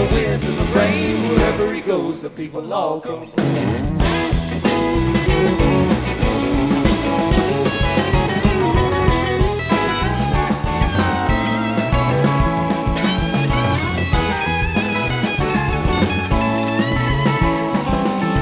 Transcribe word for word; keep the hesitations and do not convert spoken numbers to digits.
wind and the rain. Wherever he goes, the people all come.